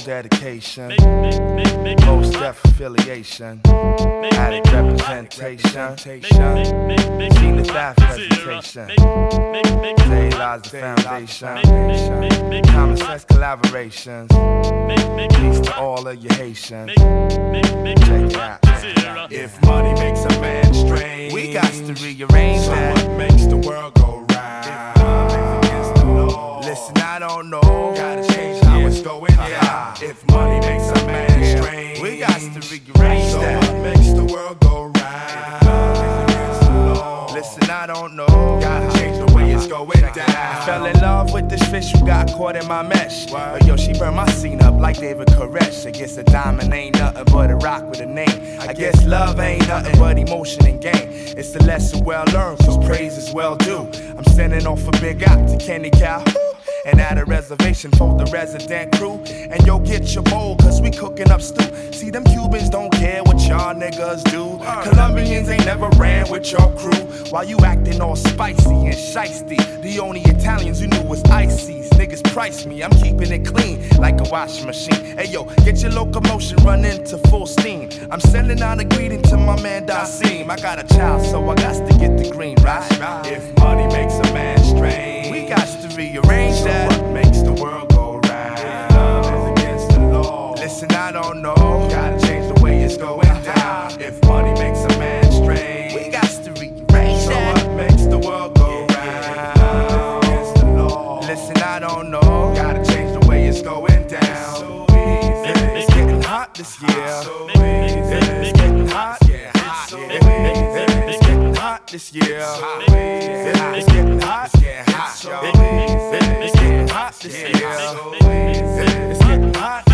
dedication, most deaf affiliation, added representation, seen the staff presentation, today lies the foundation, common sense collaborations, peace to all of your Haitians. Check it out. If money makes a man strange, we got to rearrange that. So what makes the world go round? If love is against the law, listen, I don't know. Gotta change how it's going down. If money makes a man strange, we got to rearrange so that. what makes the world go round? If love is against the law, listen, I don't know. gotta change the way it's going down. Fell in love with this fish who got caught in my mesh. Yo, she burned my scene up like David Koresh. I guess a diamond ain't nothing but a rock with a name. I guess love ain't nothing but emotion and game. It's a lesson well learned, cause praise is well due. I'm sending off a big out to Kenny Cow. And at a reservation for the resident crew. And yo, get your bowl, cause we cooking up stew. See, them Cubans don't care what y'all niggas do. Colombians ain't never ran with your crew. While you acting all spicy and shiesty. The only Italians you knew was ices. Niggas price me, I'm keeping it clean like a washing machine. Hey yo, get your locomotion running to full steam. I'm sending out a greeting to my man Dasim. I got a child, so I got to get the green, right? If money makes a man strange, we got to rearrange so that. what makes the world go round? If love is against the law, Listen, I don't know. gotta change the way it's going down. If money makes a man strange, We got to rearrange so that. what makes the world go round? If love is against the law, Listen, I don't know. gotta change the way it's going down. So easy, It's getting hot this year. so easy, It's getting hot. it's so easy, It's getting hot this year. It's getting hot. it's so easy, It's getting hot this year. so easy, It's getting hot.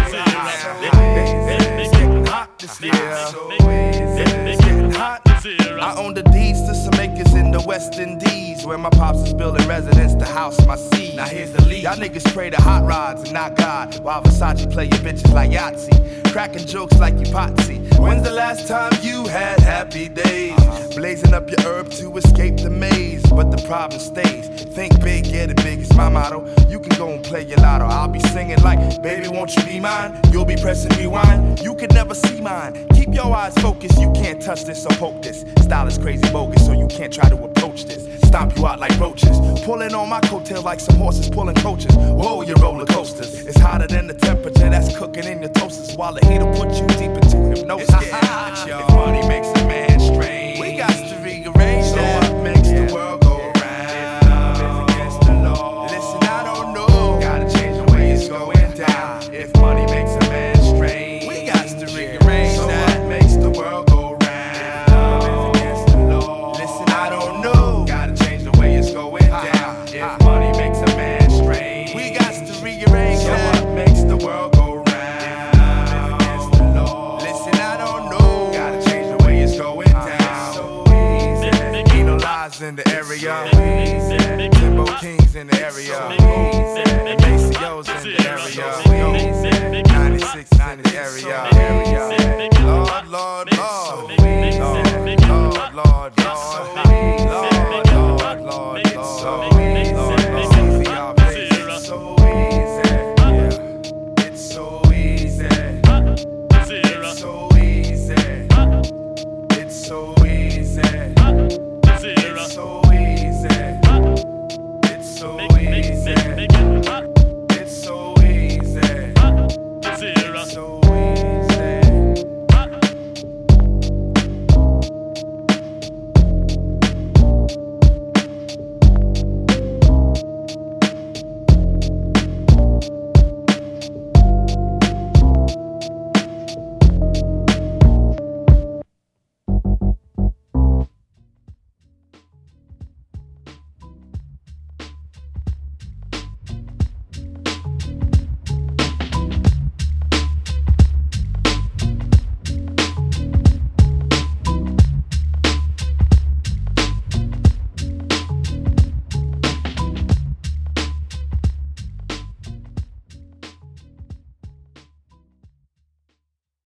It's getting hot this year. so easy. It's getting hot. I own the deeds to some acres in the West Indies, where my pops is building residence to house my seed. Now here's the lead. Y'all niggas pray to hot rods and not God, while Versace play your bitches like Yahtzee, cracking jokes like you Potsy. When's the last time you had happy days? Blazing up your herb to escape the maze, but the problem stays. Think big, get it big, it's my motto. You can go and play your lotto. I'll be singing like, baby, won't you be mine? You'll be pressing rewind. You can never see mine. Keep your eyes focused. You can't touch this or poke this. Style is crazy bogus, so you can't try to approach this. Stomp you out like roaches. Pulling on my coattail like some horses pulling coaches. Whoa, you roller coasters. It's hotter than the temperature that's cooking in your toasters, while the heat'll put you deep into hypnosis. It's getting hot, yo. If money makes a man strange, We got to rearrange so that. what makes the world go round? If love is against the law, Listen, I don't know. gotta change the way it's going down. If money makes a man strange, We got to rearrange so that. what makes the world go round? If love is against the law, Listen, I don't know. gotta change the way it's going down. If money makes a man strange, We got to rearrange so that. what makes the world go round? If love is against the law, Listen, I don't know. gotta change the way it's going down. So easy, Ain't no lies in the area. easy, Timbo Kings in the area. And Maceo's in the area. 96 in the area.